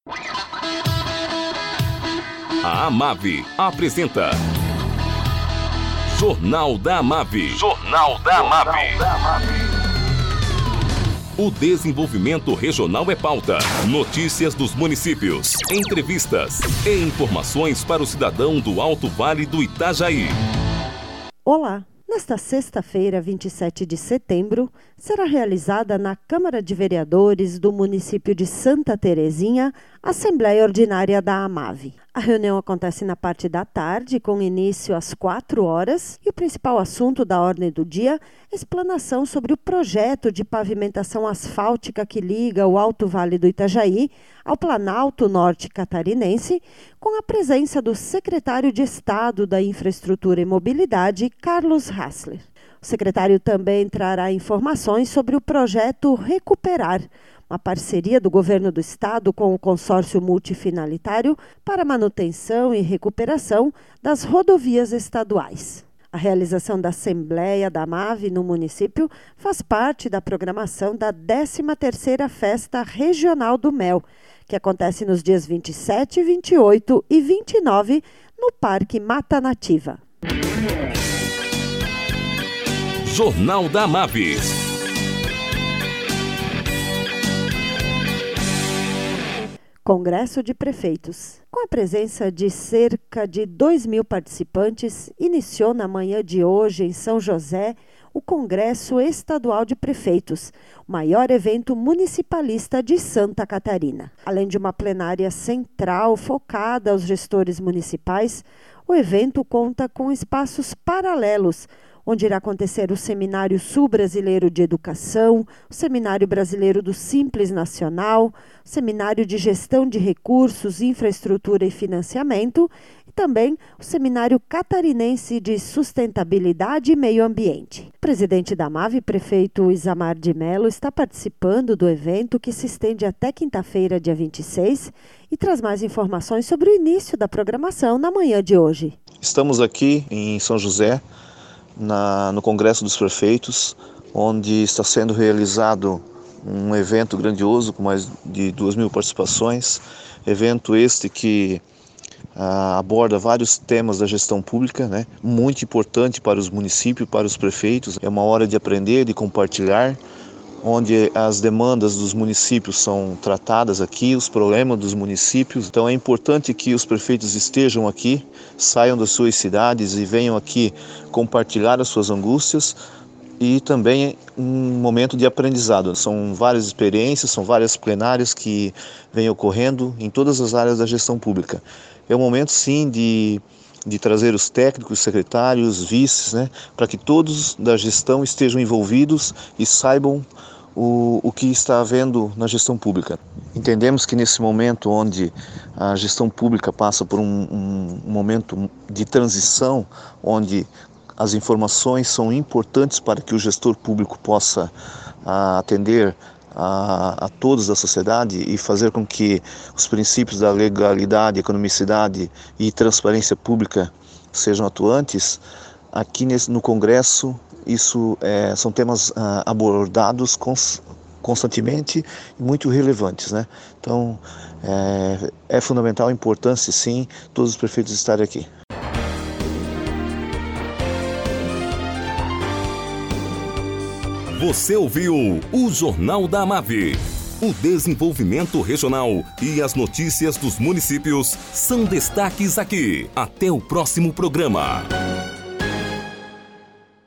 A Amave apresenta Jornal da Amave. Jornal da Amave. O desenvolvimento regional é pauta. Notícias dos municípios, entrevistas e informações para o cidadão do Alto Vale do Itajaí. Olá! Nesta sexta-feira, 27 de setembro, será realizada na Câmara de Vereadores do município de Santa Terezinha a Assembleia Ordinária da Amave. A reunião acontece na parte da tarde, com início às 4 horas, e o principal assunto da ordem do dia é explanação sobre o projeto de pavimentação asfáltica que liga o Alto Vale do Itajaí ao Planalto Norte Catarinense, com a presença do secretário de Estado da Infraestrutura e Mobilidade, Carlos Hassler. O secretário também trará informações sobre o projeto Recuperar, uma parceria do governo do estado com o consórcio multifinalitário para manutenção e recuperação das rodovias estaduais. A realização da Assembleia da Amave no município faz parte da programação da 13ª Festa Regional do Mel, que acontece nos dias 27, 28 e 29 no Parque Mata Nativa. Jornal da Amave. Congresso de Prefeitos. Com a presença de cerca de 2.000 participantes, iniciou na manhã de hoje, em São José, o Congresso Estadual de Prefeitos, o maior evento municipalista de Santa Catarina. Além de uma plenária central focada aos gestores municipais, o evento conta com espaços paralelos, onde irá acontecer o Seminário Sul-Brasileiro de Educação, o Seminário Brasileiro do Simples Nacional, o Seminário de Gestão de Recursos, Infraestrutura e Financiamento e também o Seminário Catarinense de Sustentabilidade e Meio Ambiente. O presidente da Amave, prefeito Isamar de Mello, está participando do evento que se estende até quinta-feira, dia 26, e traz mais informações sobre o início da programação na manhã de hoje. Estamos aqui em São José, no Congresso dos Prefeitos, onde está sendo realizado um evento grandioso com mais de 2.000 participações, evento este que aborda vários temas da gestão pública, muito importante para os municípios, para os prefeitos. É uma hora de aprender, de compartilhar, onde as demandas dos municípios são tratadas aqui, os problemas dos municípios. Então é importante que os prefeitos estejam aqui, saiam das suas cidades e venham aqui compartilhar as suas angústias e também um momento de aprendizado. São várias experiências, são várias plenárias que vêm ocorrendo em todas as áreas da gestão pública. É um momento sim de trazer os técnicos, secretários, vices, para que todos da gestão estejam envolvidos e saibam o que está havendo na gestão pública. Entendemos que nesse momento onde a gestão pública passa por um momento de transição, onde as informações são importantes para que o gestor público possa atender a todos da sociedade e fazer com que os princípios da legalidade, economicidade e transparência pública sejam atuantes. Aqui no Congresso, isso são temas abordados constantemente e muito relevantes, Então, é fundamental a importância, sim, todos os prefeitos estarem aqui. Você ouviu o Jornal da Amave. O desenvolvimento regional e as notícias dos municípios são destaques aqui. Até o próximo programa.